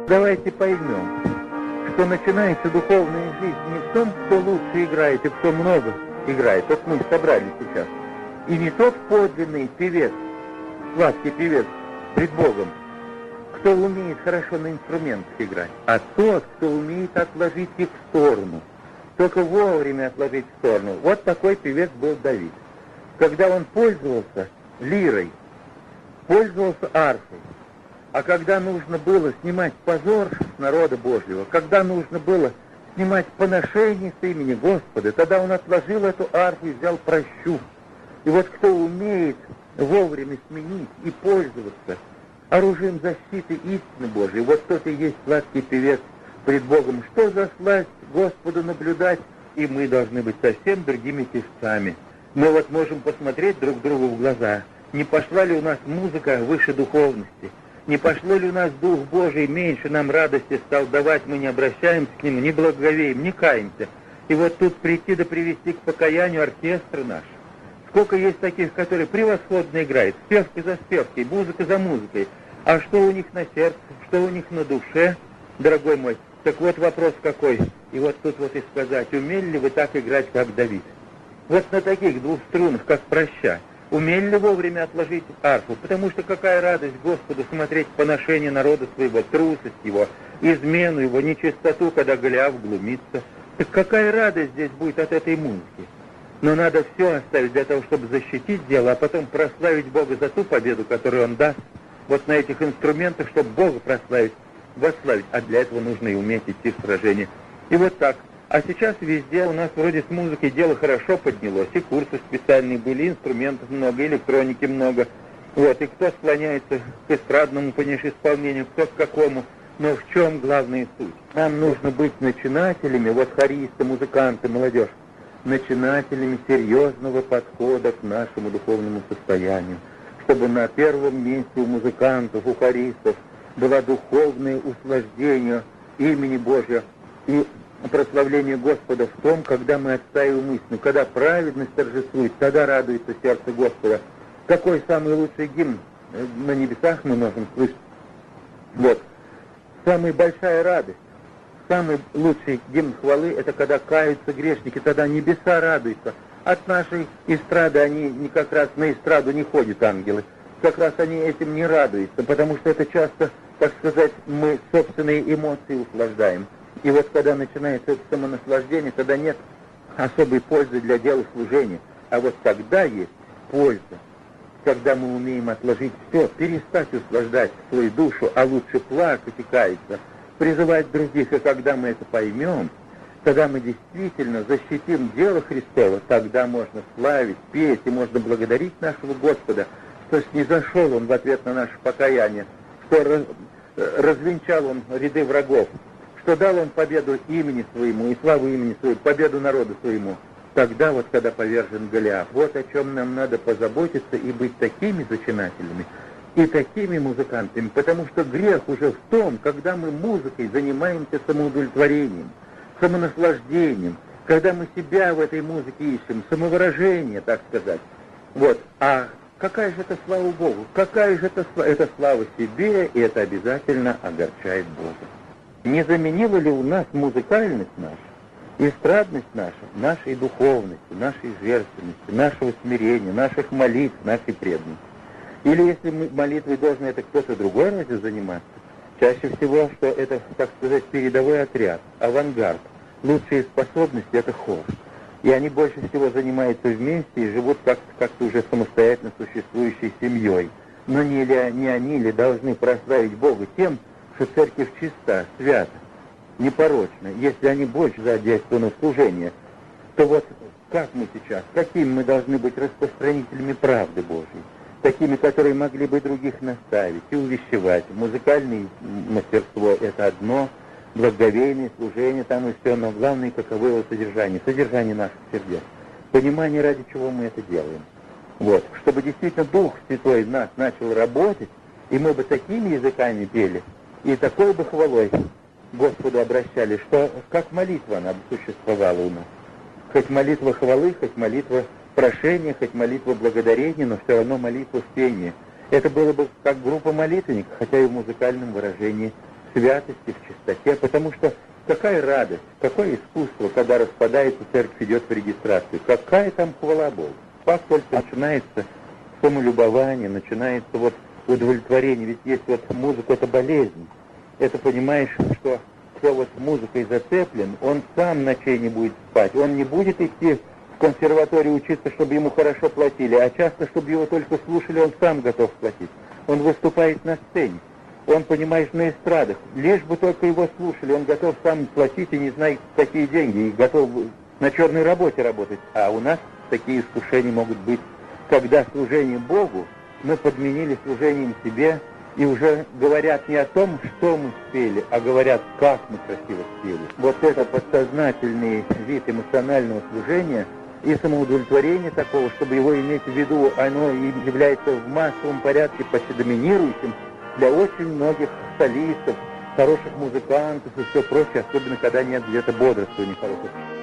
Давайте поймем, что начинается духовная жизнь не в том, кто лучше играет и кто много играет. Вот мы собрались сейчас. И не тот подлинный певец, сладкий певец пред Богом, кто умеет хорошо на инструментах играть, а тот, кто умеет отложить их в сторону. Только вовремя отложить в сторону. Вот такой певец был Давид. Когда он пользовался лирой, пользовался арфой, а когда нужно было снимать позор с народа Божьего, когда нужно было снимать поношение с имени Господа, тогда он отложил эту арфу и взял прощу. И вот кто умеет вовремя сменить и пользоваться оружием защиты истины Божией, вот тот и есть сладкий певец пред Богом. Что за сласть Господу наблюдать, и мы должны быть совсем другими певцами. Мы вот можем посмотреть друг другу в глаза, не пошла ли у нас музыка выше духовности, не пошло ли у нас Дух Божий меньше нам радости стал давать, мы не обращаемся к Нему, не благоговеем, не каемся. И вот тут прийти да привести к покаянию оркестра наш. Сколько есть таких, которые превосходно играют, спевки за спевкой, музыка за музыкой. А что у них на сердце, что у них на душе, дорогой мой? Так вот вопрос какой. И вот тут вот и сказать, умели ли вы так играть, как Давид? Вот на таких двух струнах, как проща, умели ли вовремя отложить арфу? Потому что какая радость Господу смотреть поношение народа своего, трусость его, измену его, нечистоту, когда Голиаф глумится. Так какая радость здесь будет от этой музыки? Но надо все оставить для того, чтобы защитить дело, а потом прославить Бога за ту победу, которую Он даст. Вот на этих инструментах, чтобы Бога прославить, восславить. А для этого нужно и уметь идти в сражение. И вот так. А сейчас везде у нас вроде с музыкой дело хорошо поднялось. И курсы специальные были, инструментов много, электроники много. Вот. И кто склоняется к эстрадному, конечно, исполнению, кто к какому. Но в чем главная суть? Нам нужно быть начинателями, вот хористы, музыканты, молодежь, начинателями серьезного подхода к нашему духовному состоянию, чтобы на первом месте у музыкантов, у хористов было духовное услаждение имени Божьего и прославление Господа в том, когда мы отстаиваем истину, когда праведность торжествует, тогда радуется сердце Господа. Какой самый лучший гимн на небесах мы можем слышать? Вот. Самая большая радость. Самый лучший гимн хвалы — это когда каются грешники, тогда небеса радуются. От нашей эстрады они как раз на эстраду не ходят ангелы. Как раз они этим не радуются, потому что это часто, так сказать, мы собственные эмоции услаждаем. И вот когда начинается это самонаслаждение, тогда нет особой пользы для дела служения. А вот тогда есть польза, когда мы умеем отложить все, перестать услаждать свою душу, а лучше плакать и каяться, призывать других, и когда мы это поймем, когда мы действительно защитим дело Христово, тогда можно славить, петь, и можно благодарить нашего Господа, что снизошел Он в ответ на наше покаяние, что развенчал Он ряды врагов, что дал Он победу имени Своему и славу имени Своему, победу народу Своему. Тогда вот, когда повержен Голиаф, вот о чем нам надо позаботиться и быть такими зачинателями, и такими музыкантами, потому что грех уже в том, когда мы музыкой занимаемся самоудовлетворением, самонаслаждением, когда мы себя в этой музыке ищем, самовыражение, так сказать. Вот. А какая же это слава Богу? Какая же это слава себе, и это обязательно огорчает Бога. Не заменила ли у нас музыкальность наша, эстрадность наша, нашей духовности, нашей жертвенности, нашего смирения, наших молитв, нашей преданности? Или если мы молитвой должен это кто-то другой разве заниматься? Чаще всего, что это, так сказать, передовой отряд, авангард. Лучшие способности — это хор. И они больше всего занимаются вместе и живут как-то уже самостоятельно существующей семьей. Но не они ли должны прославить Бога тем, что церковь чиста, свята, непорочна? Если они больше задействованы в служение, то вот как мы сейчас, какими мы должны быть распространителями правды Божьей? Такими, которые могли бы других наставить и увещевать. Музыкальное мастерство — это одно, благоговейное служение там и все, но главное, каково его содержание наших сердец. Понимание, ради чего мы это делаем. Вот. Чтобы действительно Дух Святой в нас начал работать, и мы бы такими языками пели, и такой бы хвалой Господу обращались, что как молитва она бы существовала у нас. Хоть молитва хвалы, хоть молитва прошения, хоть молитва благодарения, но все равно молитва в пении. Это было бы как группа молитвенников, хотя и в музыкальном выражении святости, в чистоте, потому что какая радость, какое искусство, когда распадается церковь, идет в регистрацию, какая там хвала Богу. Как только начинается самолюбование, начинается вот удовлетворение, ведь есть вот музыка, это болезнь, это понимаешь, что кто вот музыкой зацеплен, он сам ночей не будет спать, он не будет идти в консерваторию учиться, чтобы ему хорошо платили, а часто, чтобы его только слушали, он сам готов платить. Он выступает на сцене, он, понимаешь, на эстрадах, лишь бы только его слушали, он готов сам платить и не знает, какие деньги, и готов на черной работе работать. А у нас такие искушения могут быть, когда служение Богу мы подменили служением себе, и уже говорят не о том, что мы спели, а говорят, как мы красиво спели. Вот это подсознательный вид эмоционального служения и самоудовлетворение такого, чтобы его иметь в виду, оно и является в массовом порядке почти доминирующим для очень многих солистов, хороших музыкантов и все прочее, особенно когда нет где-то бодрствования хороших.